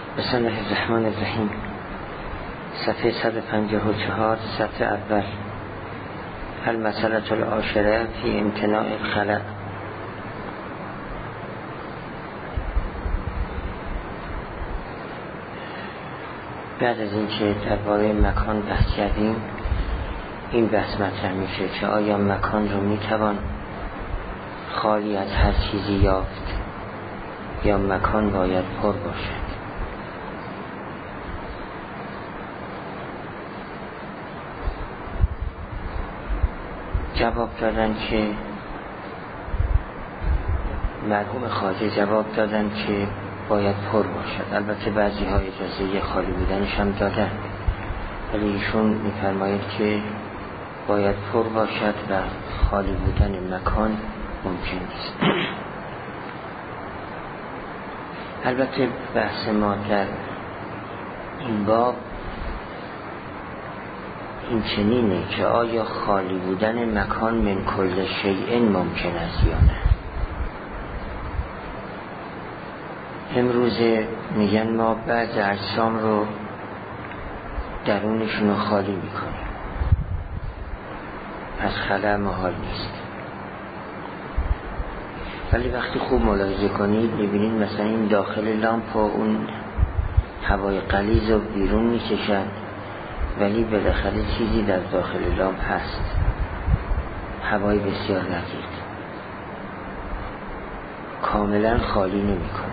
بسم الله الرحمن الرحیم. صفحه 154 سطر اول. المسألة العاشرة فی امتناع الخلأ. بعد از اینکه درباره مکان بحث کردیم، این بحث مطرح میشه که آیا مکان رو میتوان خالی از هر چیزی یافت یا مکان باید پر باشد. جواب دادن که مرحوم خواجه جواب دادن که باید پر باشد. البته بعضی ها اجازه خالی بودنش هم دادن، ولی ایشون میفرماید که باید پر باشد و خالی بودن مکان ممکن است. البته بحث ما در این باب این چنینه که آیا خالی بودن مکان من کل شیء ممکن است یا نه. امروزه میگن ما بعض اجسام رو درونشون رو خالی میکنیم، از خلا محال نیست. ولی وقتی خوب ملاحظه کنید میبینید مثلا این داخل لامپ و اون هوای غلیظ رو بیرون میکشن، ولی بالاخره چیزی در داخل لامپ هست، هوای بسیار رقیق، کاملا خالی نمی کنند.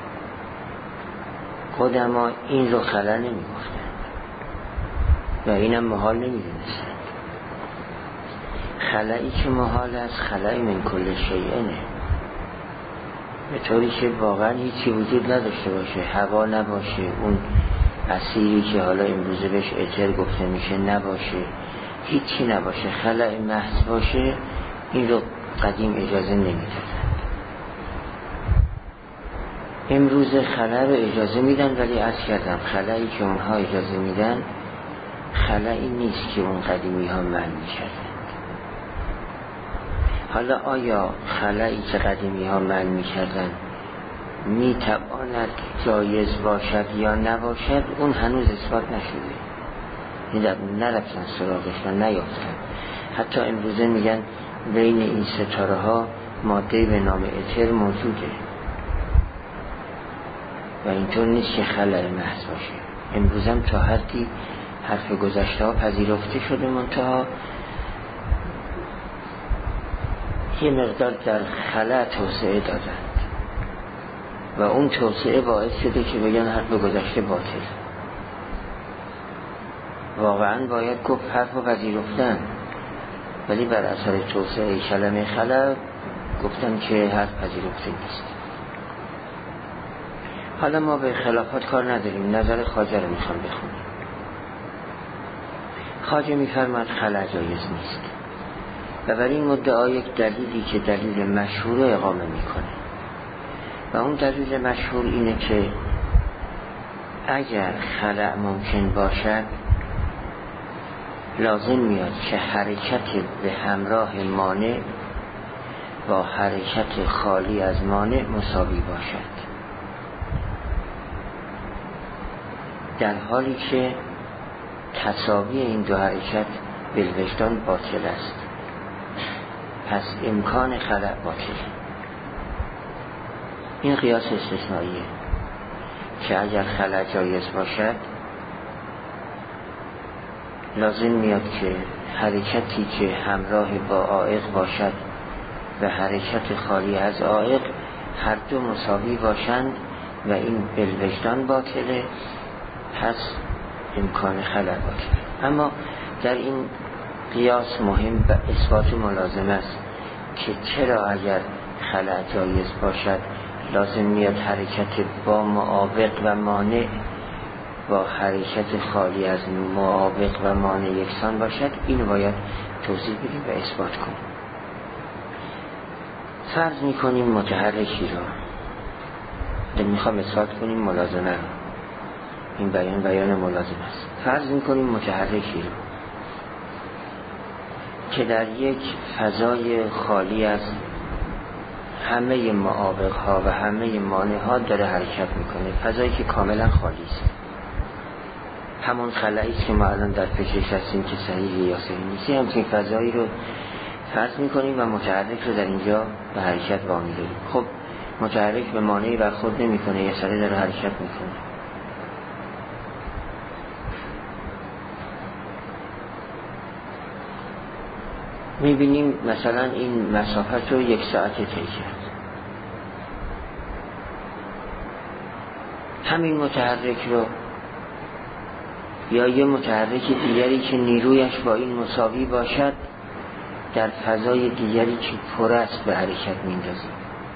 قدما این رو خلا نمی گفتند و اینم محال نمی دونستند. خلایی که محال است خلای من کل شیئنه، به طوری که واقعا هیچی وجود نداشته باشه، هوا نباشه، اون اسیری که حالا امروزه بهش اتر گفته میشه نباشه، هیچی نباشه، خلای محض باشه، این رو قدیم اجازه نمیدادن. امروز خلا رو اجازه میدن، ولی عرض کردم خلایی که اونها اجازه میدن خلایی نیست که اون قدیمی ها منع میکردن. حالا آیا خلایی که قدیمی ها منع میکردن میتواند جایز باشد یا نباشد، اون هنوز اثبات نشده، نرفتن سراغش و نیافتن. حتی امروزه میگن بین این ستاره ها ماده به نام اتر موجوده و اینطور نیست که خلای محض باشه. امروزم تا حدی حرف گذشته ها پذیرفته شده، منتها یه مقدار در خلا توسعه دادند و اون توسعه باعث شده که بگن حرف گذشته باطل. واقعا باید گفت حرف رو پذیرفتن، ولی بر اثر توسعه کلمه خلا گفتن که حرف پذیرفته نیست. حالا ما به خلافات کار نداریم، نظر خواجه رو میخوام بخونیم. خواجه میفرماد خلا جایز نیست و بر این مدعا یک دلیلی که دلیل مشهور اقامه میکنه و اون دلیل مشهور اینه که اگر خلأ ممکن باشد لازم میاد که حرکت به همراه مانع با حرکت خالی از مانع مساوی باشد، در حالی که تساوی این دو حرکت بالوجدان باطل است. پس امکان خلأ باطل. این قیاس استثنائیه که اگر خلأ جایز باشد لازم میاد که حرکتی که همراه با عائق باشد و حرکت خالی از عائق هر دو مساوی باشند و این بالوجدان باطله، پس امکان خلأ باطله. اما در این قیاس مهم و اثبات ملازم است که چرا اگر خلأ جایز باشد لازم میاد حرکت با معاوق و مانع با حرکت خالی از معاوق و مانع یکسان باشد. اینو باید توضیح بدیم و اثبات کنیم. فرض میکنیم متحرکی رو میخوام اثبات کنیم ملازمه رو، این بیان ملازم است. فرض میکنیم متحرکی رو که در یک فضای خالی از همه معاوق ها و همه مانع ها داره حرکت میکنه، فضایی که کاملا خالی است. همون خلایی است که ما الان در فکرش هستیم که صحیحه یا صحیح نیست، همچین فضایی رو فرض میکنیم و متحرک رو در اینجا به حرکت وامی داریم. خب متحرک به مانعی برخورد نمیکنه، یه سره داره حرکت میکنه. میبینیم مثلا این مسافت رو 1 ساعت طی کرد. همین متحرک رو یا یه متحرک دیگری که نیرویش با این مساوی باشد در فضای دیگری که پر است به حرکت میندازیم،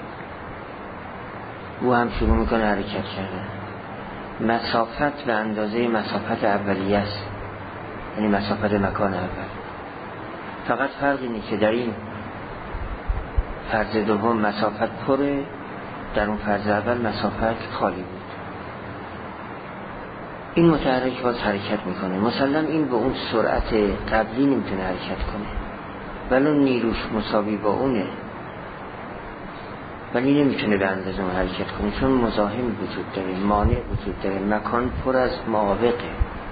او هم شروع میکنه حرکت کردن. مسافت به اندازه مسافت اولیه است، یعنی مسافت مکان اول. فقط فرق اینه که در این فرض دوم مسافت پره، در اون فرض اول مسافت خالی بود. این متحرک باز حرکت میکنه، مسلم این به اون سرعت قبلی نمیتونه حرکت کنه، ولی نیروش مساوی با اونه، ولی نمیتونه به اندازه اون حرکت کنه چون مزاحم وجود داره، مانع وجود داره، مکان پر از معاوقه.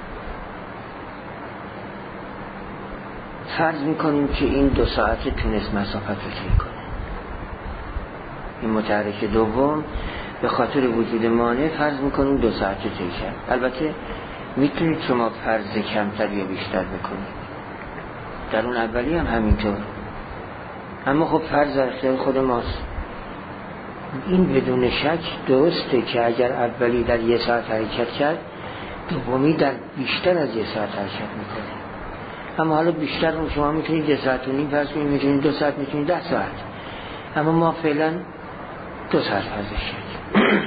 فرض میکنیم که این 2 ساعت تونست مسافت رو طی کنه. این متحرک دوم به خاطر وجود مانع فرض میکنیم 2 ساعت طی کرد. البته میتونید شما فرض کمتر یا بیشتر بکنید، در اون اولی هم همینطور، اما خب فرض اختیار خود ماست. این بدون شک درسته که اگر اولی در 1 ساعت حرکت کرد، دومی در بیشتر از 1 ساعت حرکت میکنه. اما حالا بیشتر رو شما میتونید 1 ساعت و نیم فرض کنید، میتونید 2 ساعت، میتونید 10 ساعت، اما ما فعلا 2 ساعت فرضش کردیم.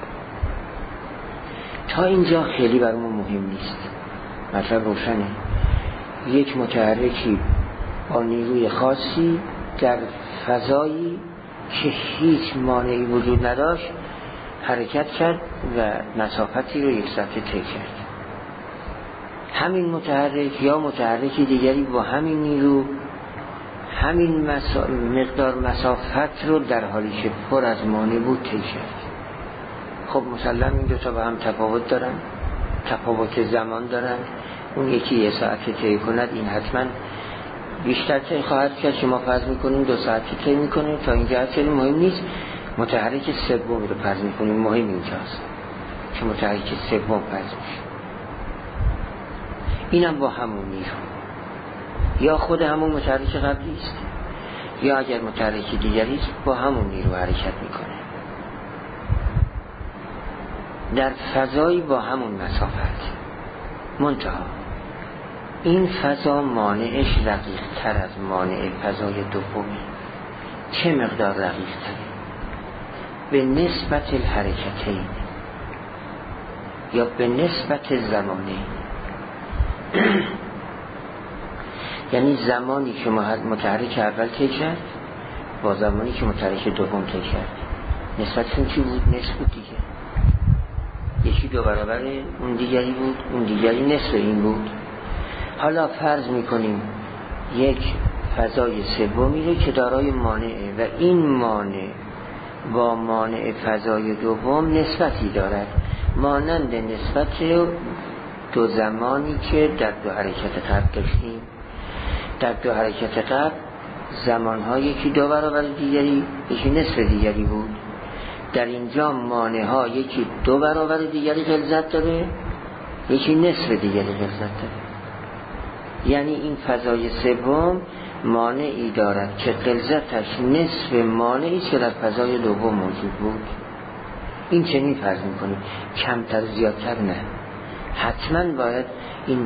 تا اینجا خیلی برامون مهم نیست، مطلب روشنه. یک متحرکی با نیروی خاصی در فضایی که هیچ مانعی وجود نداشت حرکت کرد و مسافتی رو 1 ساعت طی کرد. همین متحرک یا متحرکی دیگری با همین نیرو همین مقدار مسافت رو در حالی که پر از مانع بود طی کرد. خب مسلم این 2 تا با هم تفاوت دارن، تفاوت زمان دارن. اون یکی 1 ساعت طی کند، این حتما بیشتر طی خواهد کرد. شما فرض میکنیم 2 ساعت طی میکنه. تا اینجا خیلی مهم نیست. متحرک سوم رو فرض میکنیم، مهم اینجاست که متحرک سوم فرض میشه. اینم با همون نیرو، یا خود همون متحرک قبلی است، یا اگر متحرک دیگری است با همون نیرو حرکت میکنه در فضایی با همون مسافت. منتها این فضا مانعش رقیق تر از مانع فضای دومی. چه مقدار رقیق تره؟ به نسبت الحرکتین یا به نسبت زمانین. یعنی زمانی که متحرک اول طی کرد با زمانی که متحرک دوم طی کرد، نسبتشون چی بود؟ نصف بود دیگه. یکی 2 برابر اون دیگری بود، اون دیگری نصف این بود. حالا فرض میکنیم یک فضای سومی رو که دارای مانعه و این مانع با مانع فضای دوم نسبتی دارد، مانند نسبت 2 زمانی که در 2 حرکت قبل داشتیم. در 2 حرکت قبل زمان‌ها یکی 2 برابر دیگری، یکی نصف دیگری بود. در اینجا مانع‌ها یکی 2 برابر دیگری غلظت داره، یکی نصف دیگری غلظت داره. یعنی این فضای سوم مانعی دارد که غلظتش نصف مانعی که در فضای دوم موجود بود. این چنین فرض می‌کنیم، کمتر زیادتر نه. حتما باید این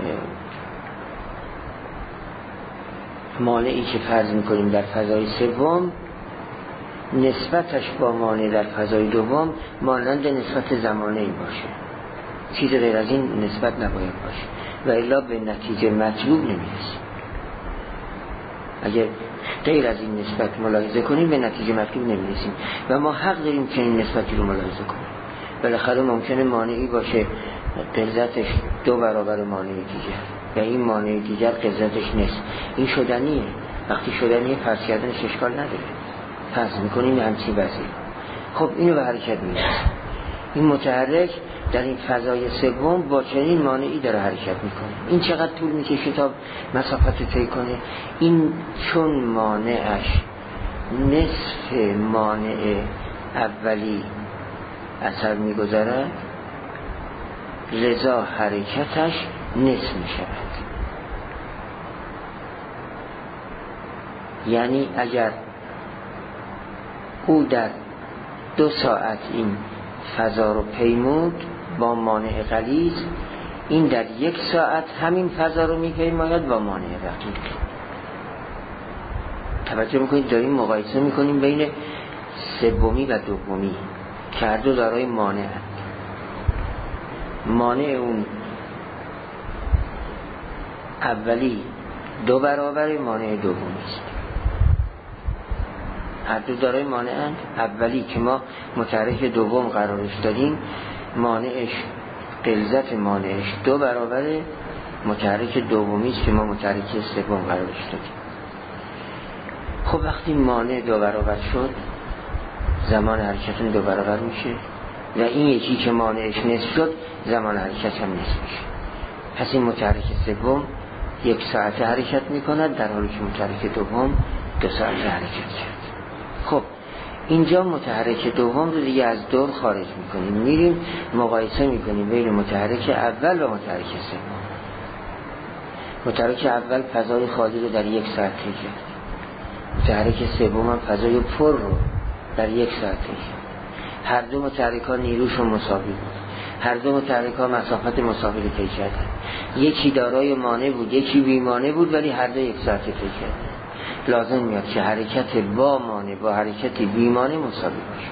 مانعی که فرض میکنیم در فضای سوم نسبتش با مانع در فضای دوم مانند نسبت زمانه‌ای باشه. چیز غیر از این نسبت نباید باشه و الا به نتیجه مطلوب نمیرسیم. اگر غیر از این نسبت ملاحظه کنیم به نتیجه مطلوب نمیرسیم و ما حق داریم که این نسبتی رو ملاحظه کنیم. بالاخره ممکنه مانعی باشه غلظتش 2 برابر مانع دیگر و این مانع دیگر غلظتش نصف. این شدنیه. وقتی شدنیه فرض کردنش اشکال نداره. پس میکنیم همچین وضعی. خب اینو به حرکت میرسیم. این متحرک در این فضای سوم با چنین مانعی داره حرکت میکنه. این چقدر طول میکشه تا مسافت رو طی کنه؟ این چون مانعش نصف مانع اولی اثر میگذارد، لذا حرکتش نصف میشود. یعنی اگر او در 2 ساعت این فضا رو پیمود با مانع غلیظ، این در 1 ساعت همین فضا رو میپیماید با مانع رقیق. توجه میکنید داریم مقایسه میکنیم بین سومی و دومی که هر دو دارای مانع هست. مانع اون اولی 2 برابر مانع دومی است. هر دو دارای مانع هست. اولی که ما متحرک دوم قرارش دادیم، مانعش غلظت مانعش 2 برابر متحرک دومی است که ما متحرک سوم قرارش دادیم. خب وقتی مانع 2 برابر شد، زمان حرکتون 2 برابر میشه و این یکی که مانعش نصف شد زمان حرکت هم نصف میشه. پس این متحرک سوم 1 ساعت حرکت میکند، در حالی که متحرک دوم 2 ساعت حرکت کرد. خب اینجا متحرک دوم رو دیگه از دور خارج میکنیم، میریم مقایسه میکنیم بین متحرک اول و متحرک سوم. متحرک اول فضای خالی رو در 1 ساعت طی کرد، متحرک سوم هم فضای پر رو در 1 ساعت طی کرد. هر دو متحرک‌ها نیروشون مساوی بود، هر دو متحرک‌ها مسافت مساوی رو طی کردن. یکی دارای مانع بود، یکی بی مانع بود، ولی هر دو 1 ساعت طی کردن. لازم میاد که حرکت با مانع با حرکت بی مانع مساوی باشه.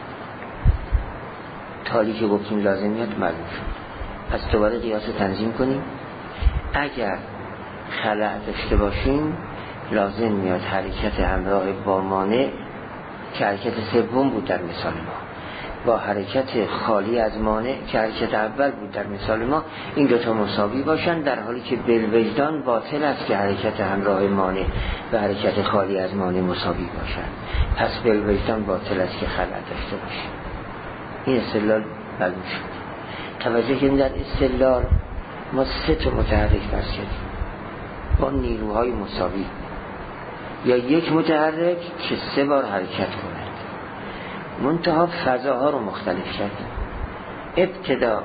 تالی که گفتیم لازم میاد معلوم شد. پس دوباره قیاس تنظیم کنیم. اگر خلأ داشته باشیم لازم میاد حرکت همراه با مانع که حرکت سوم بود در مثال ما، با حرکت خالی از مانع که حرکت اول بود در مثال ما، این دوتا مساوی باشن، در حالی که بالوجدان باطل است که حرکت همراه مانع و حرکت خالی از مانع مساوی باشن. پس بالوجدان باطل است که خلأ داشته باشه. این استدلال معلوم شد. توجه کنید در استدلال ما 3 تا متحرک فرض کردیم با نیروهای مساوی، یا 1 متحرک که 3 بار حرکت کند. منتها فضاها رو مختلف کردیم. ابتدا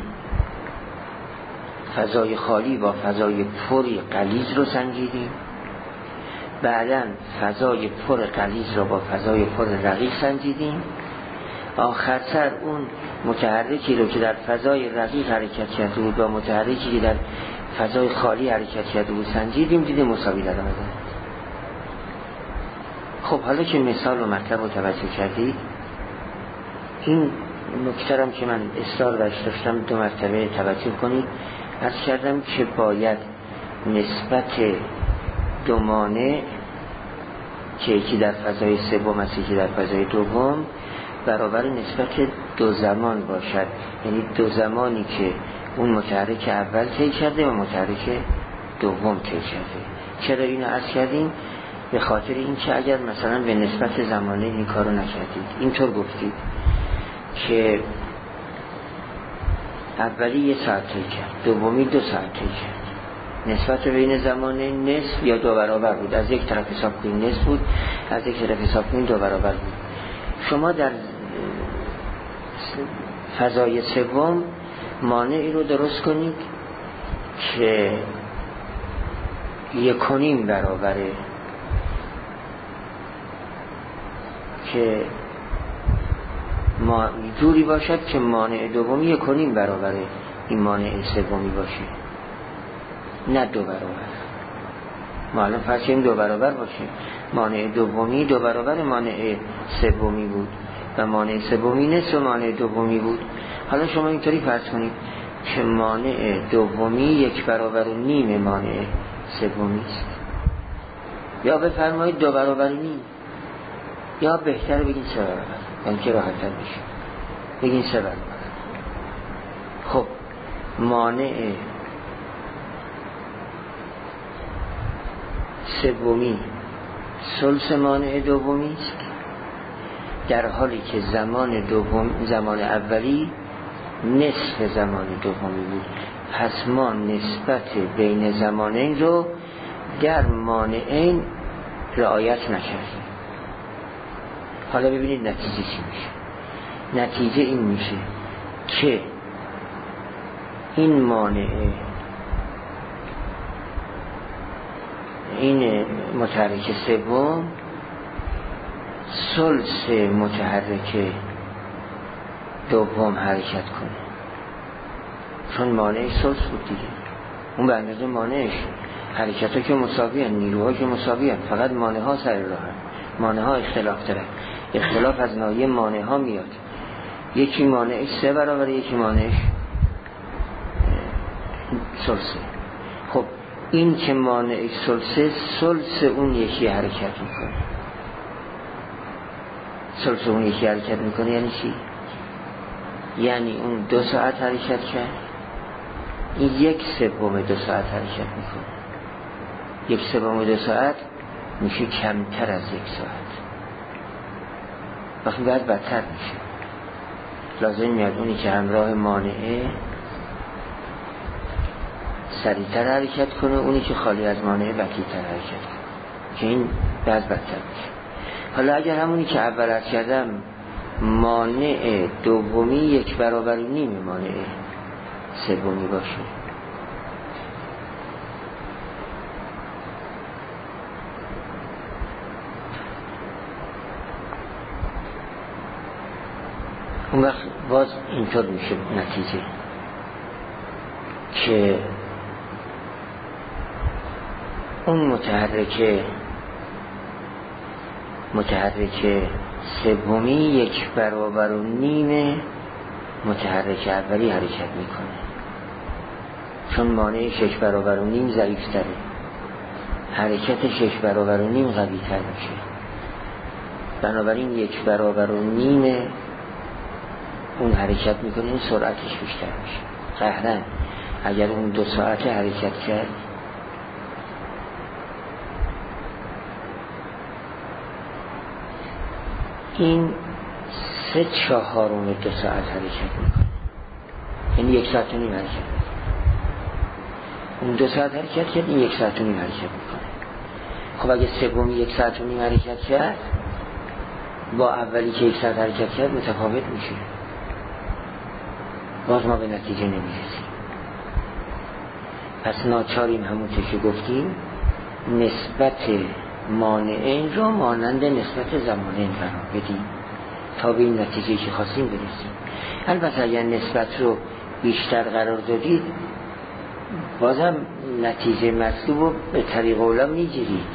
فضای خالی با فضای پری غلیظ رو سنجیدیم، بعداً فضای پر غلیظ رو با فضای پر رقیق سنجیدیم، آخر سر اون متحرکی رو که در فضای رقیق حرکت کرده بود با متحرکی که در فضای خالی حرکت کرده بود سنجیدیم، دیدیم مساوی در آمدن. خب حالا که مثال و مطلب رو توجه کردید، این نکته هم که من اصرار برش داشتم 2 مرتبه توجه کنید. عرض کردم که باید نسبت 2 مانع که یکی در فضای سوم است یکی در فضای دوم برابر نسبت 2 زمان باشد، یعنی 2 زمانی که اون متحرک اول طی کرده و متحرک دوم طی کرده. چرا اینو عرض کردیم؟ به خاطر این که اگر مثلا به نسبت زمانه این کارو نکردید، اینطور گفتید که اولی 1 ساعت طی کرد، دومی 2 ساعت طی کرد، نسبت بین زمانه نصف یا 2 برابر بود. از یک طرف حساب کنید نصف بود، از یک طرف حساب کنید 2 برابر بود. شما در فضای سوم مانعی رو درست کنید که 1.5 برابره، که جوری باشد که مانع دومی 1.5 برابر این مانع سومی باشه، نه 2 برابر. ما الان فرض کنیم 2 برابر باشه، مانع دومی 2 برابر مانع سومی بود و مانع سومی نصف مانع دومی بود. حالا شما اینطوری فرض کنید که مانع دومی 1 برابر و نیم مانع سومی است، یا بفرمایید 2 برابر نیم، یا بهتر بگین 3 برابر، یعنی که راحت تر بشه بگین 3 برابر. خب مانع سومی ثلث مانع دومی است در حالی که زمان اولی نصف زمان دومی بود. پس ما نسبت بین زمانین رو در مانعین رعایت نکردیم. حالا ببینید نتیجه چی میشه. نتیجه این میشه که این مانع، این متحرک سوم ثلث متحرک دوم حرکت کنه، چون مانعش ثلث بود دیگه. اون به اندازه مانعش، حرکت ها که مساوی هست، نیروها که مساوی هست، فقط مانع ها سر راه هست. مانع ها اختلاف داره. اختلاف از ناحیه مانع ها میاد. یکی مانعش 3 برابر، یکی مانعش ثلثه. خب این که مانعش ثلثه، ثلث اون یکی حرکت میکنه. ثلث اون یکی حرکت میکنه یعنی چی؟ یعنی اون 2 ساعت حرکت کرد، این 1/3 2 ساعت حرکت میکنه. 1/3 2 ساعت میشه کمتر از 1 ساعت. وقتی باید بدتر میشه. لازم میاد اونی که همراه مانعه سریعتر حرکت کنه، اونی که خالی از مانعه بطی‌تر حرکت کنه، که این باید بدتر میشه. حالا اگر همونی که اول عرض کردم مانع دومی 1 برابر نیم مانع سومی باشه، اون وقت باز اینطور میشه نتیجه که اون متحرک سومی 1 برابر نیم متحرک اولی حرکت میکنه، چون مانعش 1 برابر نیم ضعیفتره، حرکتش 1 برابر نیم قوی تر میشه. بنابراین 1 برابر نیم اون حرکت میکنه، این سرعتش بیشتر میشه. قهرن اگر اون 2 ساعت حرکت کرد، این 3/4 2 ساعت حرکت میکنه، یعنی 1 ساعت و نیم حرکت میکنه. اون 2 ساعت حرکت کرد، این 1 ساعت و نیم حرکت میکنه. خب اگه سومی 1 ساعت و نیم حرکت کرد با اولی که 1 ساعت حرکت کرد متفاوت میشه، باز ما به نتیجه نمیرسیم. پس ناچاریم همونطور که گفتیم نسبت مانعین را مانند نسبت زمانین قرار بدیم تا به این نتیجه که خواستیم برسیم. البته اگر نسبت رو بیشتر قرار دادید بازم نتیجه مطلوب رو به طریق اولا میگیرید،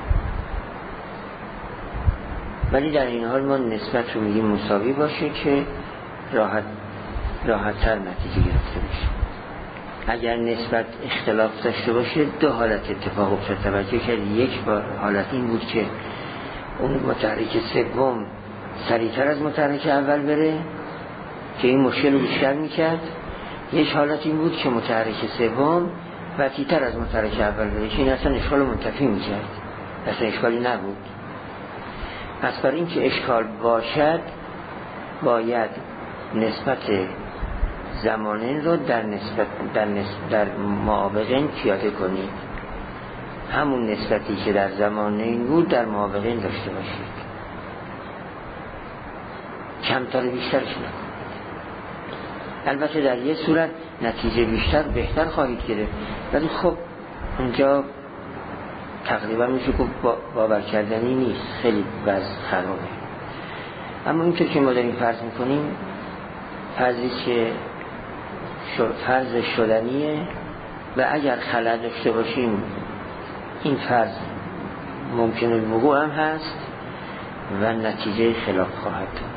ولی در این حال ما نسبت رو میگیم مساوی باشه که راحت‌تر نتیجه گرفته بشه. اگر نسبت اختلاف داشته باشه 2 حالت اتفاق افتاد. توجه کردید، یک حالت این بود که اون متحرک سوم سریعتر از متحرک اول بره که این مشکل رو بیشتر میکرد. یک حالت این بود که متحرک سوم بطی‌تر از متحرک اول بره که این اصلا اشکال رو منتفی میکرد، اصلا اشکالی نبود. پس برای این که اشکال باشد باید نسبت زمانین رو در معاوقین پیاده کنید. همون نسبتی که در زمانین بود در معاوقین داشته باشید، کمتر بیشترش نکنید. البته در یه صورت نتیجه بیشتر بهتر خواهید گرفت، ولی خب اونجا تقریبا میشه که باور کردنی نیست، خیلی وضع خرابه. اما اینطور که ما داریم فرض میکنیم فرضی که فرض شدنیه و اگر خلل داشته باشیم این فرض ممکن الوقوع هم هست و نتیجه خلاف خواهد داد.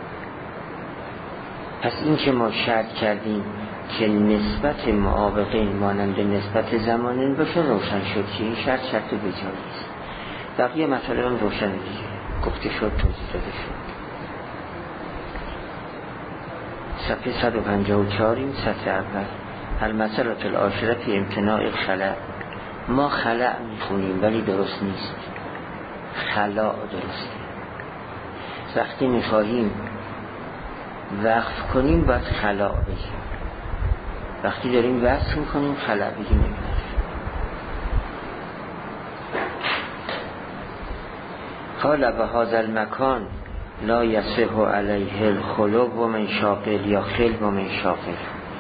پس این که ما شرط کردیم که نسبت معاوقین مانند نسبت زمانین باشه روشن شد که این شرط بجایی است. بقیه مسئله هم روشن دیگه گفته شد، توضیح داده شد. صفحه 154 این سطر اول المسألة العاشرة فی امتناع الخلع. ما خلع میخونیم ولی درست نیست، خلاع درسته. وقتی میخواهیم وقف کنیم باید خلا بگیم، وقتی داریم وقف میکنیم خلا بگیم نمیدونم. قال بهذا المکان لا یصح علیه الخلو و من شاغل یا خلو و من شاغل.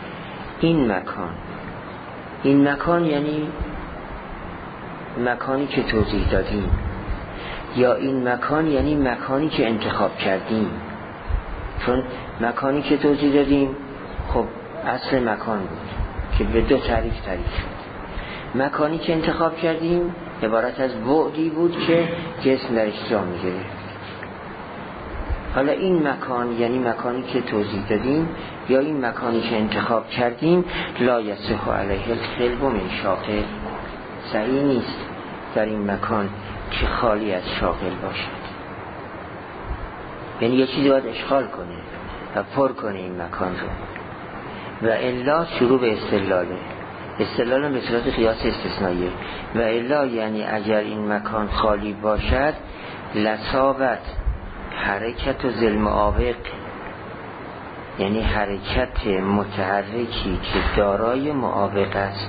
این مکان یعنی مکانی که توضیح دادیم، یا این مکان یعنی مکانی که انتخاب کردیم. چون مکانی که توضیح دادیم خب اصل مکان بود که به دو تعریف شد. مکانی که انتخاب کردیم عبارت از بعدی بود که جسم درش جا می‌گرفت. حالا این مکان یعنی مکانی که توضیح دادیم یا این مکانی که انتخاب کردیم لا یصح علیه الخلو من شاغل، صحیح نیست در این مکان که خالی از شاغل باشد. یعنی یه چیزی باید اشغال کنه و پر کنه این مکان رو، و الا شروع به استدلال به صورت قیاس استثنائیه. و الا یعنی اگر این مکان خالی باشد لصابت حرکت و ظلم آبق، یعنی حرکت متحرکی که دارای معاوق است،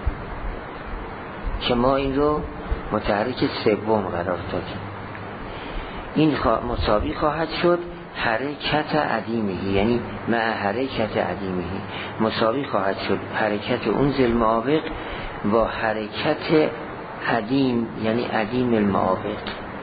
که ما این رو متحرک سوم قرار دادیم. این مساوی خواهد شد حرکت عدیمهی، یعنی مع حرکت عدیمهی مساوی خواهد شد حرکت اون ظلم آبق با حرکت عدیم، یعنی عدیم المعاوق.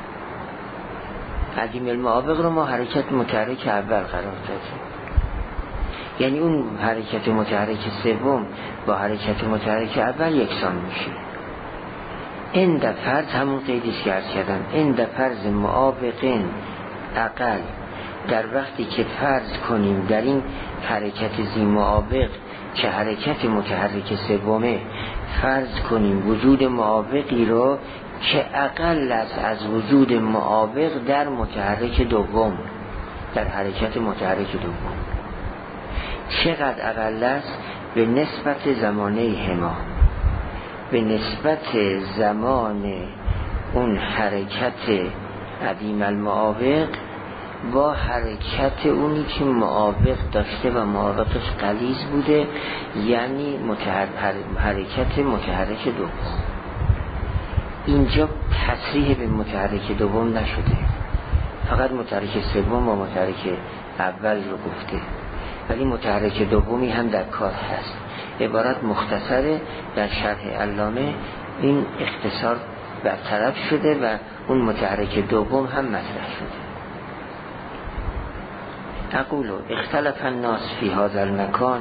عدیم المعاوق رو ما حرکت متحرک اول قرار دادیم، یعنی اون حرکت متحرک سوم با حرکت متحرک اول یکسان میشه. اند فرض همون قیدیش که عرض کردم، اند فرض معاوقین اقل، در وقتی که فرض کنیم در این حرکت زی معاوق که حرکت متحرک سومه فرض کنیم وجود معاوقی رو که اقل است از وجود معاوق در متحرک دوم، در حرکت متحرک دوم. چقدر اقل است؟ به نسبت زمانه هما، به نسبت زمان اون حرکت عدیم المعاوق با حرکت اونی که معاوق داشته و معاوقش غلیظ بوده، یعنی حرکت متحرک دوم. اینجا تصریح به متحرک دوم نشده، فقط متحرک سوم و متحرک اول رو گفته، ولی متحرک دومی هم در کار هست. عبارت مختصره، در شرح علامه این اختصار برطرف شده و اون متحرک دوم هم مطرح شده. اقول اختلف الناس فی هذا المکان.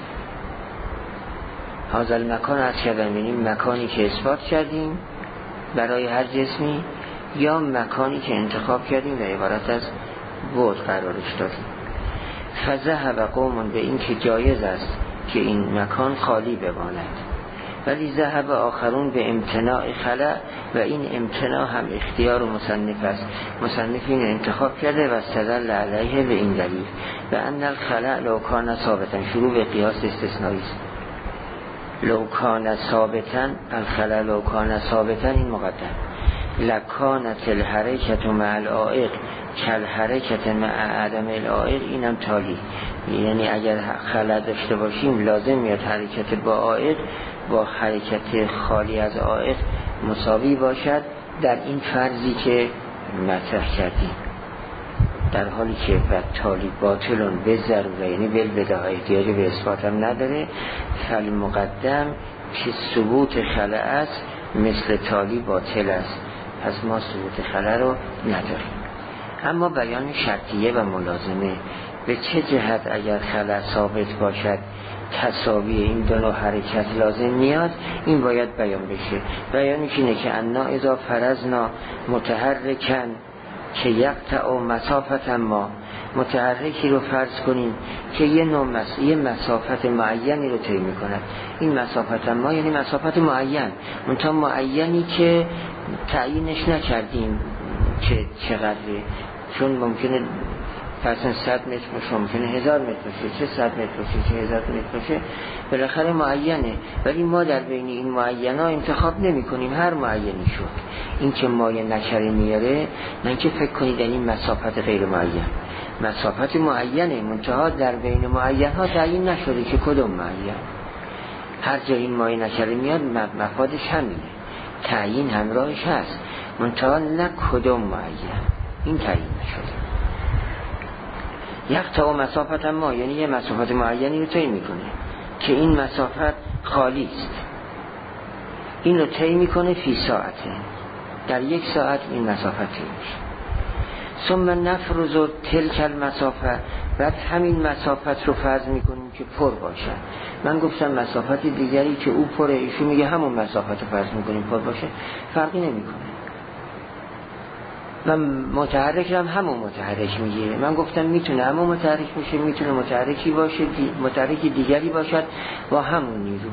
هذا المکان از کردن یعنی مکانی که اثبات کردیم برای هر جسمی، یا مکانی که انتخاب کردیم و عبارت از بعد قرارش دادیم. فذهب قوم به این که جایز است که این مکان خالی بماند، ولی ذهب آخرون به امتناع خلأ، و این امتناع هم اختیار مصنف است. مصنف این انتخاب کرده و استدل علیه به این دلیل و ان الخلأ لو کان ثابتا، شروع به قیاس استثنایی است. لو کان ثابتا، الخلأ لو کان ثابتا این مقدم، لکانت الحرکت مع العائق کل حرکت مع عدم العائق، اینم تالی. یعنی اگر خلأ داشته باشیم لازم میاد حرکت با عائق با حرکت خالی از عائق مساوی باشد در این فرضی که مطرح کردیم، در حالی که تالی باطلون به ضروره، یعنی بالبداهه احتیاج به اثبات هم نداره. فالمقدم که ثبوت خلأ است مثل تالی باطل است، پس ما ثبوت خلأ رو نداریم. اما بیان شرطیه و ملازمه، به چه جهت اگر خلأ ثابت باشد تساوی این دو نوع حرکت لازم میاد، این باید بیان بشه. بیانش اینه که انا اذا فرضنا متحرکن که یقطع مسافت، ما متحرکی رو فرض کنیم که یه مسافت معینی رو طی میکند. این مسافت ما یعنی مسافت معین، منتها معینی که تعیینش نکردیم که چقدره، چون ممکنه مثلا 100 متر باشه، ممکنه 1000 متر باشه، چه 100 متر باشه، چه 1000 متر باشه، بالاخره معینه. ولی ما در بین این معینا انتخاب نمی کنیم، هر معینی شد. این که مایه نکره میاره، نه که فکر کنید در این مسافت غیر معین، مسافت معینه، منتها در بین معین ها تعیین نشده که کدوم معین. هر جا این مایه نکره میاد مفادش همینه، تعیین همراهش هست، منتها نه کدوم معین، این تعیین نشده. یک تا مسافت ما، یعنی یه مسافت معینی رو طی میکنه که این مسافت خالی است، این رو طی میکنه فی ساعته، در یک ساعت این مسافت طی میشه. ثم نفرض تلک المسافه، بعد همین مسافت رو فرض میکنیم که پر باشه. من گفتم مسافت دیگری که او پره، ایشون میگه همون مسافت رو فرض میکنیم پر باشه، فرقی نمیکنه. من متحرک هم همون متحرک میگیره. من گفتم میتونه همون متحرک باشه، میتونه متحرکی باشه متحرکی دیگری باشد با همون نیرو.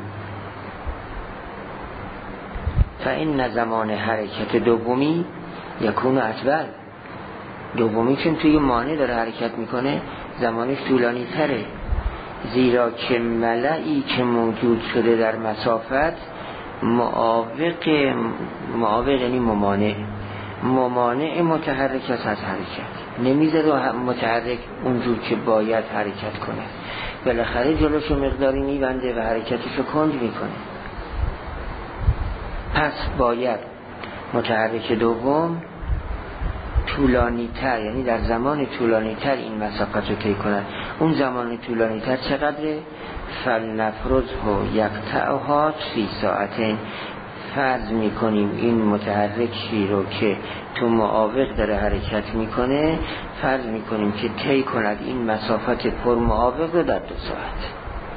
فإن زمان حرکت دومی یکون اطول، دومی چون توی مانع داره حرکت میکنه زمانش طولانی تره، زیرا که ملعی که موجود شده در مسافت معاوق یعنی ممانع متحرک از حرکت، نمیذاره متحرک اونجور که باید حرکت کنه، بالاخره جلوشو مقداری میبنده و حرکتشو کند میکنه. پس باید متحرک دوم طولانی تر، یعنی در زمان طولانی تر این مسافت رو طی کنند. اون زمان طولانی تر چقدره؟ فلنفرضه یقطعها فی ساعتین، فرض میکنیم این متحرکی رو که تو معاوق داره حرکت میکنه، فرض میکنیم که طی کند این مسافت پر معاوق رو در 2 ساعت.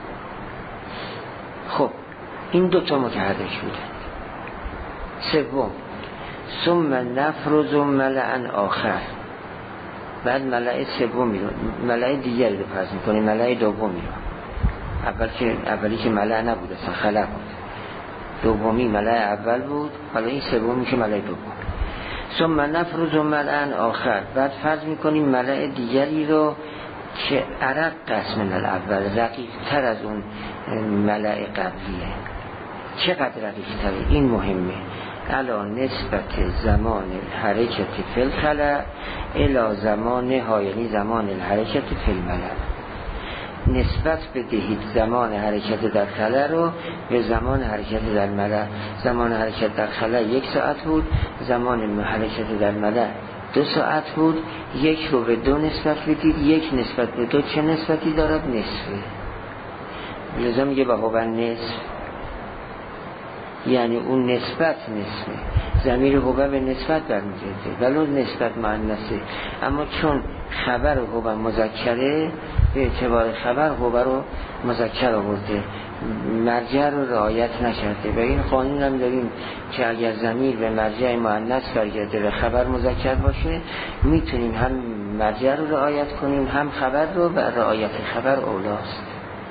خب این 2 متحرک بودن. سوم، ثم نفرض ملعا آخر، بعد ملع سومی رو، ملع دیگری رو فرض میکنیم، ملع دومی رو. اولی که ملع نبود، اصلا خلا بود، دومی ملع اول بود، حالا این سومی که ملع دوم. ثم نفرض ملعا آخر، بعد فرض میکنیم ملع دیگری رو که عرق قسم من الاول، رقیق تر از اون ملع قبلیه. چقدر رقیق تره؟ این مهمه. علا نسبت زمان حرکت فی الخلا الی زمانها، یعنی زمان الحرکت فی الملع، نسبت بدهید زمان حرکت در خلا رو به زمان حرکت در ملع. زمان حرکت در خلا 1 ساعت بود، زمان حرکت در ملع 2 ساعت بود. 1 رو به 2 نسبت بدید، 1 نسبت به 2 چه نسبتی دارد؟ نصفه. لذا میگه بهو نصف، یعنی اون نسبت نصفه. ضمیر هو به نسبت برمیگرده ولو نسبت مؤنثه، اما چون خبر هو مذکره به اعتبار خبر هو رو مذکر آورده، مرجع رو رعایت نکرده. و این قانون هم داریم که اگر ضمیر به مرجع مؤنث برگرده و خبر مذکر باشه، میتونیم هم مرجع رو رعایت کنیم هم خبر رو، و رعایت خبر اولاست.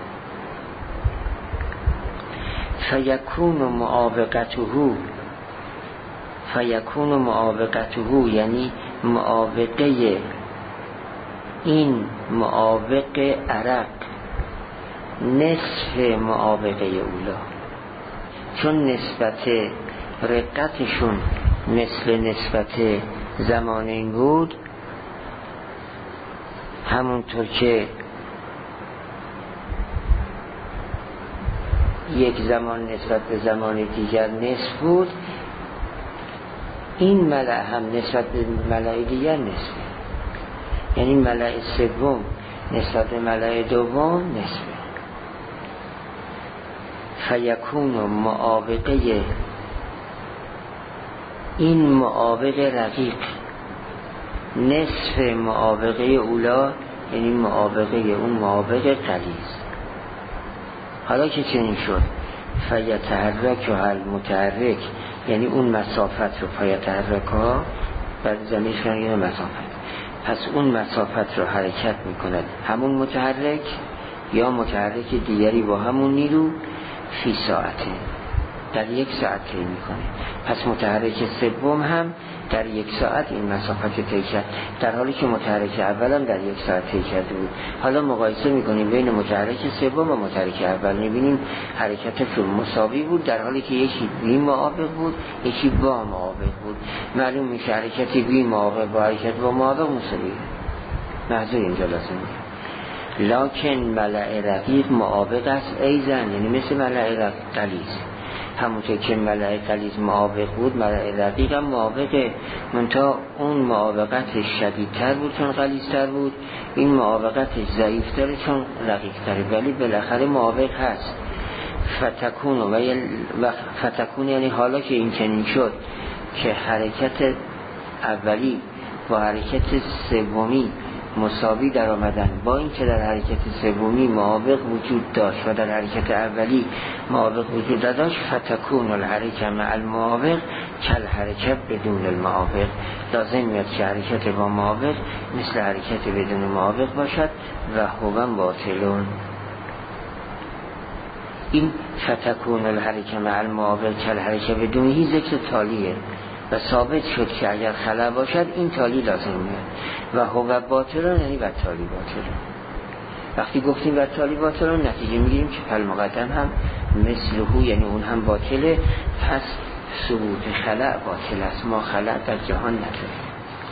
فیکون معاوقته، یعنی معاوقه این معاوق عرق نصف معاوقه اولا، چون نسبت رقتشون مثل نسبت زمانین بود، همونطور که یک زمان نسبت به زمان دیگر نصف بود، این ملع هم نسبت به ملع دیگر نصفه، یعنی ملع سوم نسبت به ملع دوم نصفه. فیکون معاوقه این معاوقه رقیق نصف معاوقه اولا، یعنی معاوقه اون معاوقه غلیظ. حالا که چنین شد، فیتحرک و المتحرک، یعنی اون مسافت رو فیتحرک ها بر زمین شنگه مسافت، پس اون مسافت رو حرکت میکند همون متحرک یا متحرک دیگری با همون نیرو فی ساعته، در 1 ساعت طی میکنه. پس متحرک سوم هم در 1 ساعت این مسافت طی کرد، در حالی که متحرک اول هم در 1 ساعت طی کرده بود. حالا مقایسه میکنیم بین متحرک سوم و متحرک اول، میبینیم حرکتشون مساوی بود، در حالی که یکی بی معاوق بود، یکی با معاوق بود. معلوم میشه حرکت بی معاوق با حرکت با معاوق مساوی. محضور اینجا لازمه. لکن ملع رقیق معاوق است ایزن، یعنی مثل ملع غلیظ. همونطور که ملع غلیظ معاوق بود، ملع رقیق هم معاوقه، منتها اون معاوقتش شدیدتر بود چون غلیظتر بود، این معاوقتش ضعیفتره چون رقیقتره، ولی بالاخره معاوق هست. فتکون یعنی حالا که این چنین شد که حرکت اولی با حرکت سومی مساوی در آمدن، با این که در حرکت سومی معاوق وجود داشت و در حرکت اولی معاوق وجود داشت، فتکون الحرکه مع المعاوق کل حرکت بدون المعاوق. لازم میاد که حرکت با معاوق مثل حرکت بدون معاوق باشد و هو باطلون. این فتکون الحرکه مع المعاوق کل حرکت بدونی ذکر تالیه و ثابت شد که اگر خلا باشد این تالی لازم میاد و هو باطلون یعنی بطالی باطلون. وقتی گفتیم بطالی باطلون نتیجه میگیریم که پل مقدم هم مثلهو یعنی اون هم باطله، پس ثبوت خلا باطل است. ما خلا در جهان نداریم.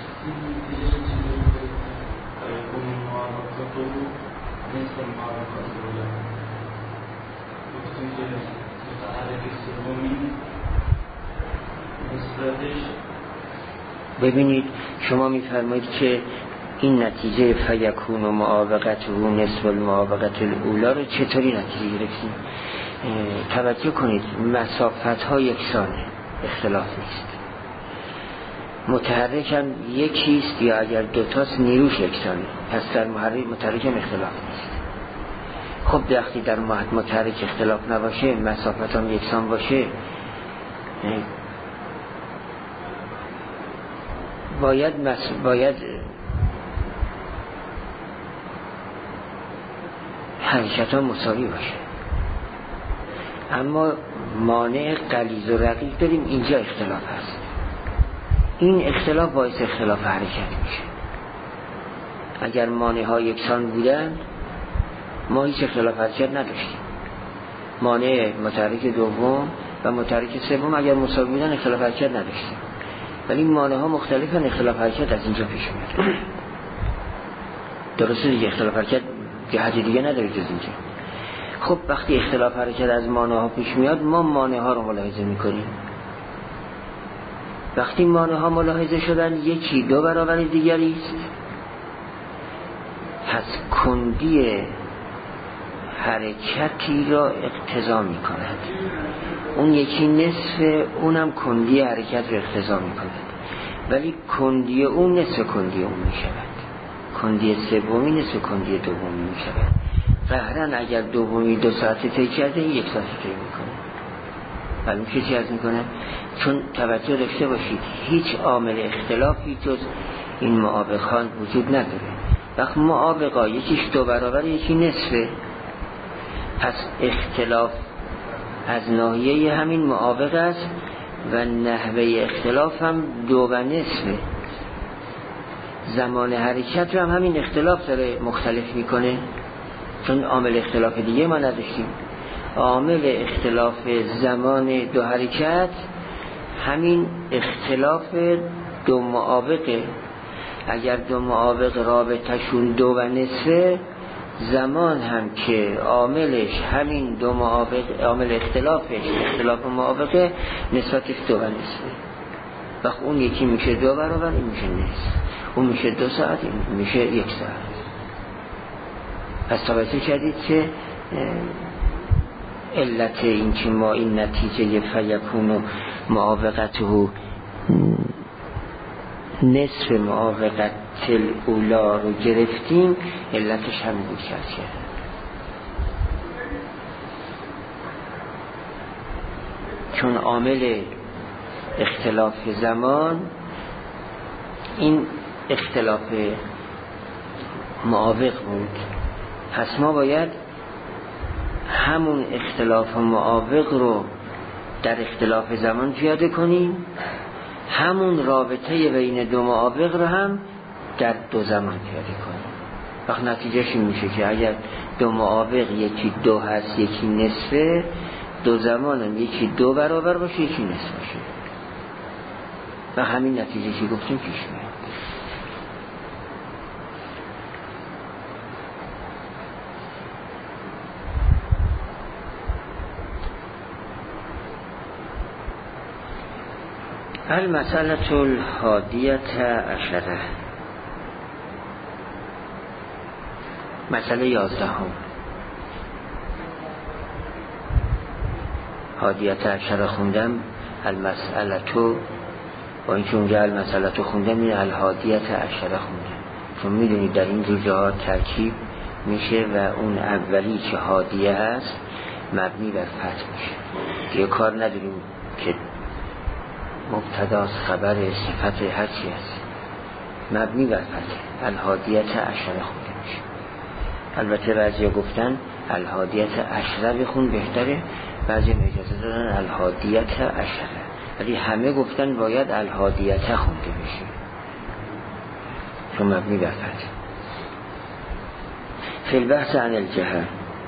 ببینید شما میفرمایید که این نتیجه فیکون و معاوقت و نصف المعاوقت الاولا رو چطوری نتیجه گرفتیم؟ توجه کنید مسافت ها یکسانه، اختلاف نیست. متحرک هم یکیست یا اگر دوتاست نیروش یکسانه، پس در متحرک هم اختلاف نیست. خب وقتی در متحرک اختلاف نباشه، مسافت هم یکسان باشه، باید حرکت ها مساوی باشه. اما مانع غلیظ و رقیق داریم، اینجا اختلاف هست. این اختلاف باعث اختلاف حرکت میشه. اگر مانع ها یکسان بودن ما هیچ اختلاف حرکت نداشتیم. مانع متحرک دوم و متحرک سوم اگر مساوی بودن اختلاف حرکت نداشتیم، ولی مانع ها مختلفن، اختلاف حرکت از اینجا پیش میاد. درسته دیگه، اختلاف حرکت جهت دیگه نداره جز اینجا. خب وقتی اختلاف حرکت از مانع ها پیش میاد، ما مانع ها رو ملاحظه میکنیم. وقتی مانع ها ملاحظه شدن، یکی 2 برابر دیگری است، پس کندی حرکتی را اقتضا میکند. اون یکی نصف اونم کندی حرکت رو اقتضا میکند، ولی کندی اون نصف کندی اون میشود. کندی سومی نصف کندی دومی میشود. قهرن اگر دومی 2 ساعت طی کرده، 1 ساعت طی میکنه. ولی چی از میکنه؟ چون توجه داشته باشید هیچ عامل اختلافی جز این معاوقان وجود نداره. وقت معاوقا یکیش 2 برابر یکی نصفه، پس اختلاف از ناحیه همین معاوق است و نحوه اختلاف هم 2 و نصفه. زمان حرکت رو هم همین اختلاف داره مختلف میکنه، چون عامل اختلاف دیگه ما نداشتیم. عامل اختلاف زمان 2 حرکت همین اختلاف 2 معاوقه. اگر 2 معاوق رابطشون 2 و نصفه، زمان هم که عاملش همین 2 معاوق، عامل اختلافش اختلاف معاوقه، نسبتش 2 و نصفه. وقت اون یکی میشه 2 برابر، این میشه نصف. اون میشه 2 ساعت، این میشه 1 ساعت. پس توجه کردید که علت این که ما این نتیجه فیکون و معاوقته نصف معاوقت اولا رو گرفتیم، علتش همین بود که چون عامل اختلاف زمان این اختلاف معاوق بود، پس ما باید همون اختلاف معاوق رو در اختلاف زمان پیاده کنیم، همون رابطه بین دو معابق رو هم در دو زمان پیاده کنیم. وقت نتیجهش این میشه که اگر دو معابق یکی 2 هست یکی نصفه، دو زمان هم یکی 2 برابر باشه یکی نصف باشه و همین نتیجه که گفتیم پیش میاد. المسألة الحادية عشرة، مسئله 11 حادیة عشرة خوندم، المسئله تو با اینکه اونجا المسئله تو خوندم این الحادیة عشرة خوندم، چون میدونید در این دو جاها ترکیب میشه و اون اولی که حادیه هست مبنی بر فتح میشه. دیگه کار نداریم که مبتداست خبر صفت هرچی هست، مبنی بر فتح الحادیة عشرة خونده میشه. البته بعضی گفتن الحادیة عشرة بخون بهتره، بعضی اجازه دادن الحادیة عشرة، ولی همه گفتن باید الحادیة خونده بشه چون مبنی بر فتح. فی البحث عن الجهه،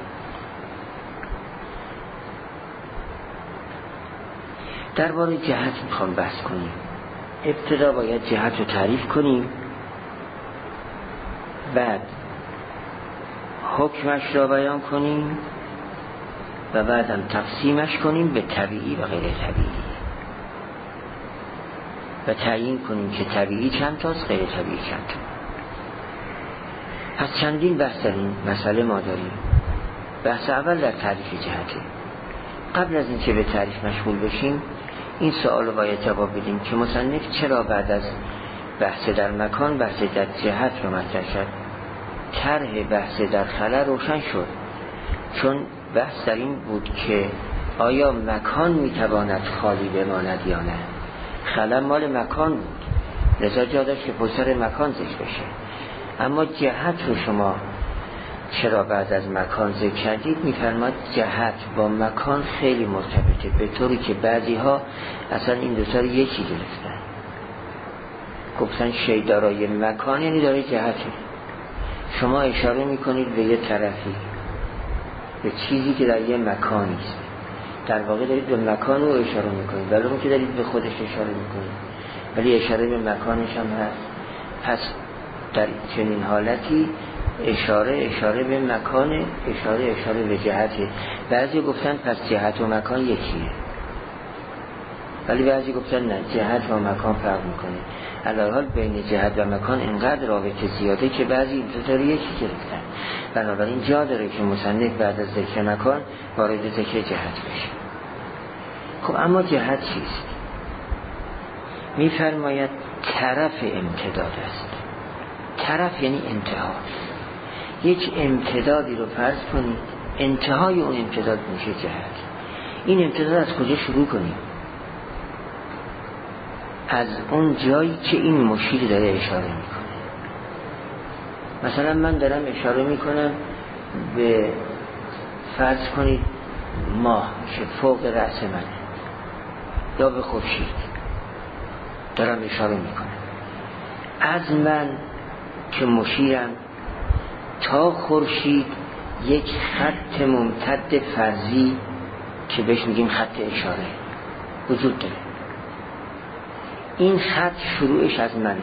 درباره جهت میخوام بحث کنیم. ابتدا باید جهت رو تعریف کنیم، بعد حکمش را بیان کنیم و بعد هم تقسیمش کنیم به طبیعی و غیر طبیعی و تعیین کنیم که طبیعی چند تاست غیر طبیعی چند تا. پس چندین بحث در این مسئله ما داریم. بحث اول در تعریف جهته. قبل از اینکه به تعریف مشغول بشیم این سوال رو باید جواب بدیم که مصنف چرا بعد از بحث در مکان بحث در جهت رو مطرح کرد. طرح بحث در خلا روشن شد، چون بحث در این بود که آیا مکان میتواند خالی بماند یا نه. خلا مال مکان بود، لذا جا داشت که پسر مکان ذکر بشه. اما جهت رو شما چرا بعد از مکان ذکر کردید؟ میفرماد جهت با مکان خیلی مرتبطه، به طوری که بعضی ها اصلا این دوتا رو یکی گرفتن، گفتن شی دارای مکان یعنی دارای جهته. شما اشاره میکنید به یه طرفی، به چیزی که در یه مکانی است، در واقع دارید به مکان رو اشاره میکنید، ولی اون که دارید به خودش اشاره میکنید ولی اشاره به مکانش هم هست. پس در چنین حالتی اشاره به مکان، اشاره به جهته. بعضی گفتن پس جهت و مکان یکیه، ولی بعضی گفتن نه، جهت و مکان فرق میکنه. علاوه حال بین جهت و مکان انقدر رابطه زیاده که بعضی دوتاری یکی گرفتن. بنابراین جا داره که مصنف بعد از ذکر مکان وارد ذکر جهت بشه. خب اما جهت چیست؟ میفرماید طرف امتداد است. طرف یعنی انتها. یک امتدادی رو فرض کنید، انتهای اون امتداد میشه جهت. این امتداد از کجا شروع کنیم؟ از اون جایی که این مشیر داره اشاره میکنه. مثلا من دارم اشاره میکنم به فرض کنید ماه که فوق رأس منه، یا به خورشید دارم اشاره میکنم. از من که مشیرم تا خورشید یک خط ممتد فرضی که بهش میگیم خط اشاره وجود داره. این خط شروعش از منه،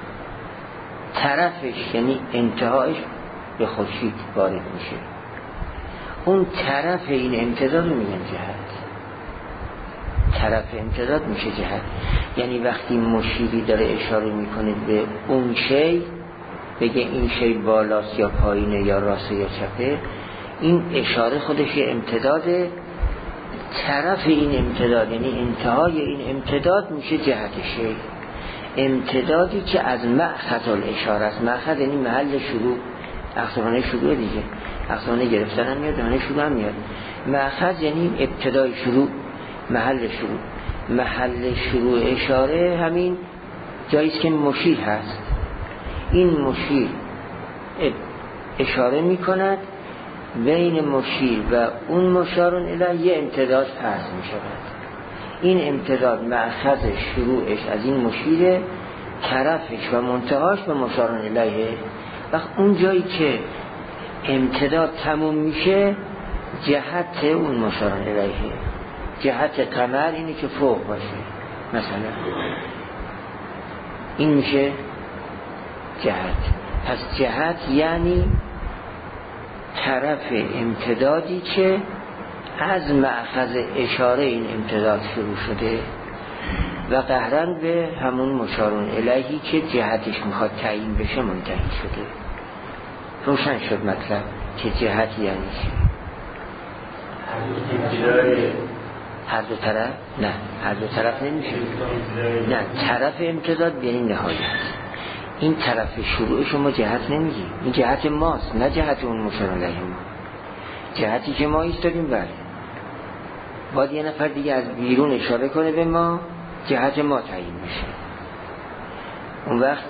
طرفش یعنی انتهایش به خورشید وارد میشه. اون طرف این امتداد رو میگن جهت. طرف امتداد میشه جهت. یعنی وقتی مشیری داره اشاره میکنه به اون شی، بگه این شی بالاست یا پایینه یا راسته یا چپه، این اشاره خودش امتداده. طرف این امتداد یعنی انتهای این امتداد میشه جهت شی. امتدادی که از مأخذ الاشاره است. مأخذ یعنی محل شروع، اقصانه شروع دیگه، اقصانه گرفتن هم میاد، دانه شروع هم میاد. مأخذ یعنی ابتدای شروع، محل شروع. محل شروع اشاره همین جاییست که مشیر هست. این مشیر اشاره میکند، بین مشیر و اون مشارون الیه یه امتداد فرض میشود. این امتداد مأخذ شروعش از این مشیره، طرفش و منتهاش به مشار الیه. وقت اون جایی که امتداد تموم میشه جهت اون مشار الیه، جهت قمر اینه که فوق باشه مثلا، این میشه جهت. پس جهت یعنی طرف امتدادی که از مأخذ اشاره این امتداد شروع شده و قهرن به همون مشارون الیهی که جهتش میخواد تعیین بشه منتهی شده. روشن شد مطلب که جهت یعنی چی؟ هر دو طرف؟ نه هر دو طرف نمیشه. نه طرف امتداد به این نهایت. این طرف شروع شما جهت نمیگی، این جهت ماست نه جهت اون مشار الیه ما. جهتی که ما ایستادیم بله، باید یه نفر دیگه از بیرون اشاره کنه به ما، جهت ما تعیین میشه. اون وقت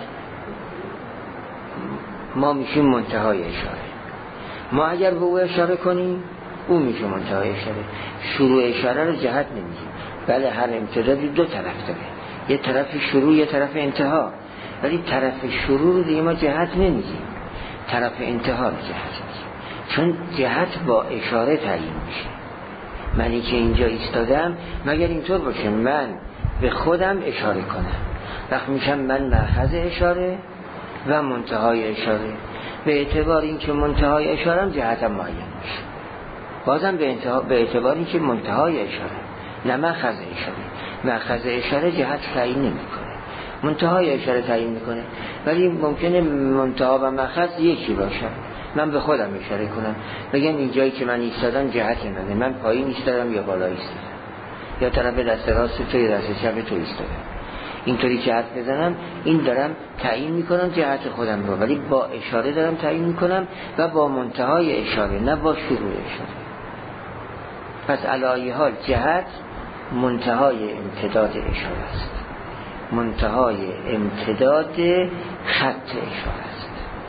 ما میشیم منتهای اشاره. ما اگر به او اشاره کنیم او میشه منتهای اشاره. شروع اشاره رو جهت نمیگیم. بله هر امتدادی دو طرف داره، یه طرف شروع یه طرف انتها، ولی طرف شروع رو دیگه ما جهت نمیگیم، طرف انتها رو جهت میگیم، چون جهت با اشاره تعیین میشه. منی که اینجا ایستادم مگر اینطور باشه من به خودم اشاره کنم، وقت میشم من مأخذ اشاره و منتهای اشاره. به اعتبار این که منتهای اشارم جهتم معین میشه، بازم به اعتبار این که منتهای اشاره نه مأخذ اشاره. مأخذ اشاره جهت تعیین نمیکنه، منتهای اشاره تعیین میکنه، ولی ممکنه منتها و مأخذ یکی باشه. من به خودم اشاره کنم بگم این جایی که من ایستادم جهت منه، من پایین ایستادم یا بالا ایستادم، یا طرف دست راست تو یا دست چپ تو ایستادم. اینطوری که حرف بزنم این دارم تعیین میکنم جهت خودم رو، ولی با اشاره دارم تعیین میکنم و با منتهای اشاره نه با شروع اشاره. پس علی حال جهت منتهای امتداد اشاره است، منتهای امتداد خط اشاره است.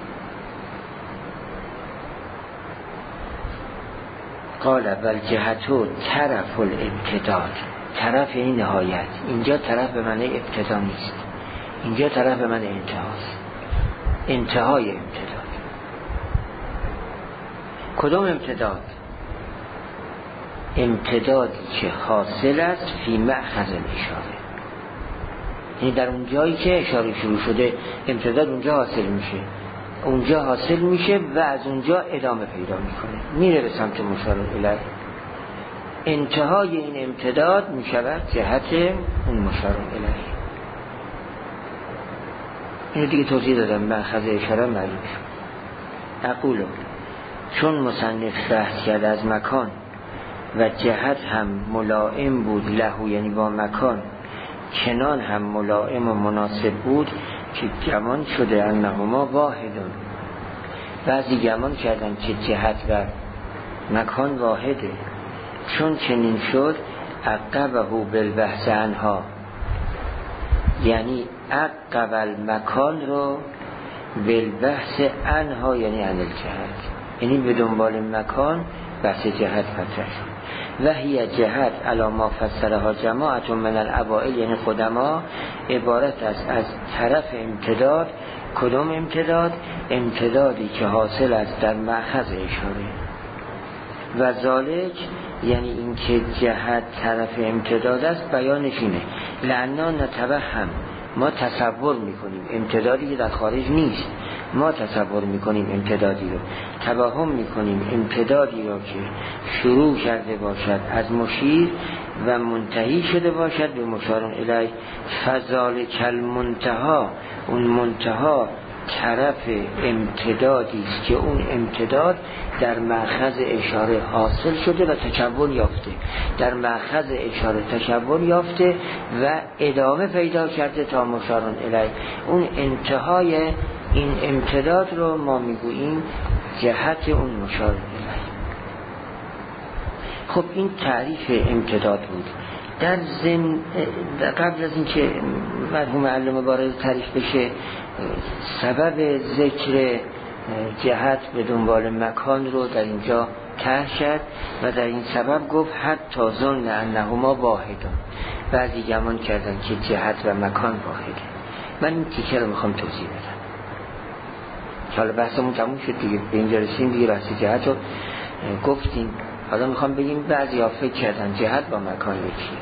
قال بل جهتو طرف الامتداد. طرف این نهایت، اینجا طرف به معنی ابتدا نیست، اینجا طرف به معنی انتهاست، انتهای امتداد. کدوم امتداد؟ امتدادی که حاصل است فی مأخذ الاشاره، یعنی در اون جایی که اشاره شروع شده امتداد اونجا حاصل میشه، اونجا حاصل میشه و از اونجا ادامه پیدا میکنه، میره به سمت مشار الیه. انتهای این امتداد میشود جهت اون مشار الیه. اینو دیگه توضیح دادم، مأخذ اشاره معلوم شد. اقولو چون مصنف بحث کرد از مکان و جهت هم ملائم بود له، یعنی با مکان کنان هم ملائم و مناسب بود، که گمان شده انهما واحدون. بعضی گمان کردن که جهت و مکان واحده، چون چنین شد عقبه بالبحث عنها، یعنی عقب المکان رو بالبحث عنها یعنی عن الجهت، یعنی به دنبال مکان بحث جهت فتح شد. و هی جهت علی ما فسرها جماعت من الابائل، یعنی قدما، عبارت است از طرف امتداد. کدوم امتداد؟ امتدادی که حاصل است در مأخذ اشاره. و ذالک یعنی این که جهت طرف امتداد است بیانش اینه لعنا نتوهم، ما تصور میکنیم امتدادی که در خارج نیست، ما تصور میکنیم امتدادی رو، توهم میکنیم امتدادی رو که شروع کرده باشد از مشیر و منتهی شده باشد به مشارون الیه. فذالک المنتها، اون منتها طرف امتدادی است که اون امتداد در مأخذ اشاره حاصل شده و تکون یافته، در مأخذ اشاره تکون یافته و ادامه پیدا کرده تا مشارون الیه. اون انتهای این امتداد رو ما میگوییم جهت اون مشار الیه. خب این تعریف امتداد بود. در قبل از اینکه مرحوم علامه وارد تعریف بشه، سبب ذکر جهت به دنبال مکان رو در اینجا طرح شد و در این سبب گفت حتی ظن انهما واحدان، بعضی گمان کردن که جهت و مکان واحده. من این تیکه رو میخوام توضیح بدم. حالا بحثمون تموم شد دیگه، به اینجا رسیم دیگه، بحث جهت رو گفتیم. حالا میخوام بگیم بعضی ها فکر کردن جهت با مکان یکیه.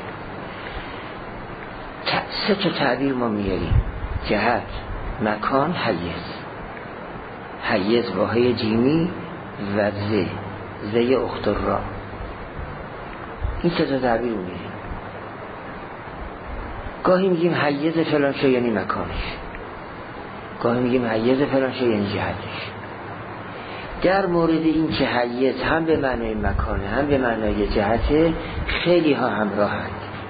3 تا تعبیر ما میاریم: جهت، مکان، حیز. حیز واحه جیمی و زه اخت را. این 3 تا تعبیر رو میاریم. گاهی میگیم حیز فلان شو یعنی مکانش، گاهی میگیم حیز فلان شو یعنی جهتش. در مورد این که حیز هم به معنای مکانه هم به معنای جهته، خیلی ها همراهند،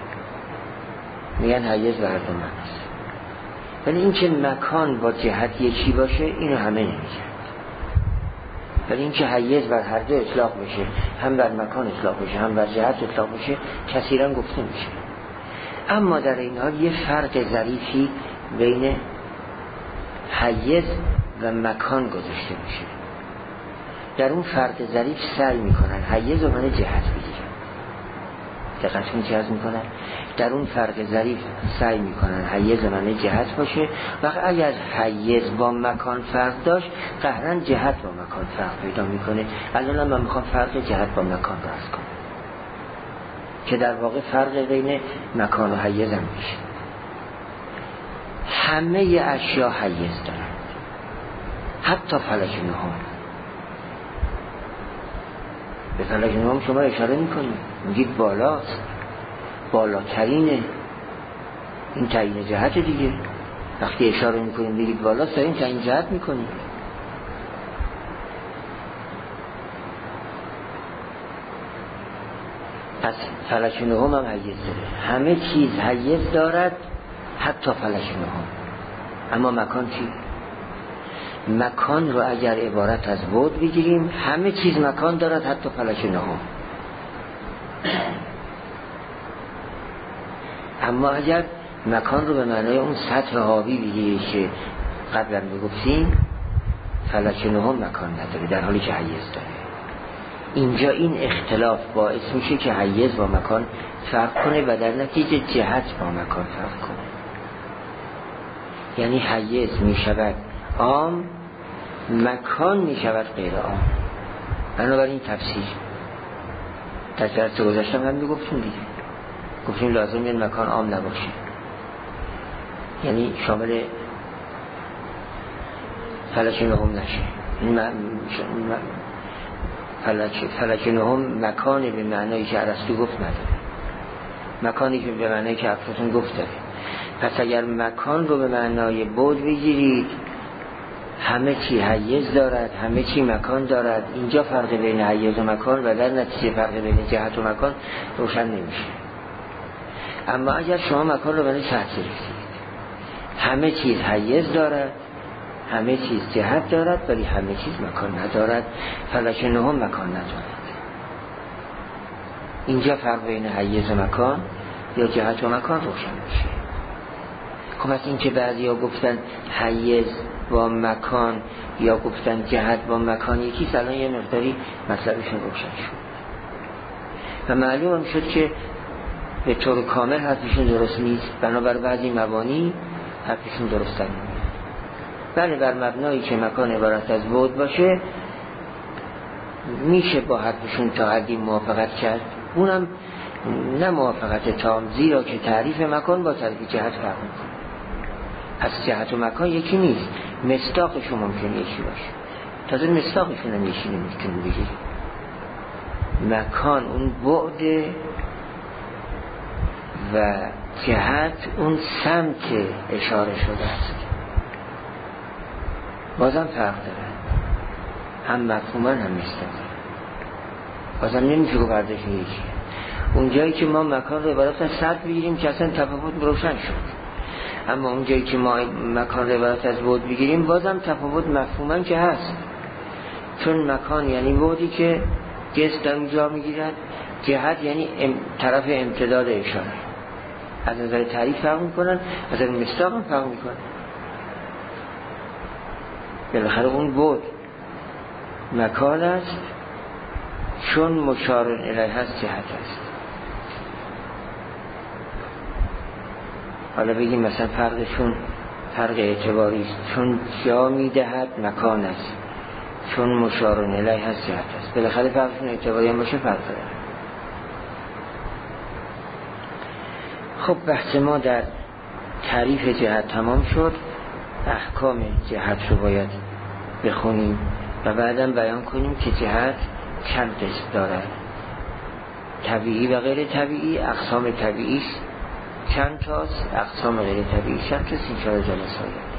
میگن حیز به هر دو معناست. ولی این که مکان با جهت یکی باشه اینو همه نمیگن. ولی این که حیز بر هر دو اطلاق بشه، هم بر مکان اطلاق بشه هم بر جهت اطلاق بشه، کثیرا گفته میشه. اما در این حال یه فرق ظریفی بین حیز و مکان گذاشته میشه. در اون فرق ظریف سعی میکنن حیز و معنی جهت بگیرن. دقیقاً چه عرض میکنن؟ در اون فرق ظریف سعی میکنن حیز و معنی جهت باشه. وقت اگر حیز با مکان فرق داشت، قهراً جهت با مکان فرق پیدا میکنه. الان من میخوام فرق جهت با مکان رو عرض کنم که در واقع فرق بین مکان و حیز هم میشه. همه اشیا حیز دارن، حتی فلک نهم. به فلک نهم شما اشاره میکنید، میگید بالاست، بالاترینه، این تعیین جهت دیگه. وقتی اشاره میکنید بگید بالاست، این تعیین جهت میکنید. پس فلک نهم هم حیز داره. همه چیز حیز دارد، حتی فلک نهم. اما مکان چی؟ مکان رو اگر عبارت از بعد بگیریم، همه چیز مکان دارد، حتی فلک نهم. اما اگر مکان رو به معنای اون سطح حاوی بگیریم که قبلا بگفتیم، فلک نهم مکان نداره، در حالی که حیز داره. اینجا این اختلاف باعث میشه که حیز با مکان فرق کنه و در نتیجه جهت با مکان فرق کنه. یعنی حیز میشود عام، مکان میشود غیر عام. بنابراین تفسیر در جلسه گذشته هم میگفتیم دیگه، گفتیم لازم این مکان عام نباشه، یعنی شامل فلک نهم نشه. فلک نهم مکانی به معنایی که ارسطو گفت نداره، مکانی که به معنایی که افلاطون گفت داره. پس اگر مکان رو به معنای بعد بگیرید، همه چی حیز دارد، همه چی مکان دارد. اینجا فرق بین حیز و مکان و در نتیجه فرق بین جهت و مکان روشن نمیشه. اما اگر شما مکان رو به معنای سطح گرفتید، همه چیز حیز دارد، همه چیز جهت دارد، ولی همه چیز مکان ندارد. فلک نهم مکان ندارد. اینجا فرق بین حیز و مکان یا جهت و مکان روشن میشه. خب از این که بعضی ها گفتن حیز با مکان یا گفتن جهت با مکان یکی، الان یه مقداری مطلبشون روشن شد و معلوم هم شد که به طور کامل حرفشون درست نیست. بنابر بعضی مبانی حرفشون درست نمیشه. بله، بر مبنایی که مکان عبارت از بعد باشه میشه با حرفشون تا حدی موافقت کرد، اونم نه موافقت تام، زیرا که تعریف مکان با تعریف جهت فرق میکنه. پس جهت و مکان یکی نیست، مصداقشون ممکنه یکی باشه، تازه مصداقشون هم یکی نمیتونه بگیری. مکان اون بعد و جهت اون سمت اشاره شده است، بازم فرق داره، هم مفهوما هم مصداقا. بازم نمیشه که برداشت یکی. اون جایی که ما مکان رو عبارت از سطح بگیریم که اصلا تفاوت روشن شد، اما اون جایی که ما مکان رو عبارت از بعد بگیریم بازم تفاوت مفهوما که هست، چون مکان یعنی بعدی که جسم در اونجا میگیرد، جهت یعنی طرف امتداد اشاره. از نظر تعریف فرق میکنن، از نظر مصداق هم فرق میکنن. بالاخره اون بعد مکان است، چون مشار الیه هست جهت است. حالا بگیم مثلا فرقشون فرق اعتباری است، چون جا میدهد مکان است، چون مشار الیه هست جهت است. بالاخره فرقشون اعتباری هم باشه فرق داره. خب بحث ما در تعریف جهت تمام شد. احکام جهت رو باید بخونیم و بعدم بیان کنیم که جهت چند قسم دارد، طبیعی و غیر طبیعی. اقسام طبیعیش چند تاست، اقسام غیر طبیعی چند تاست. این شاید جلسه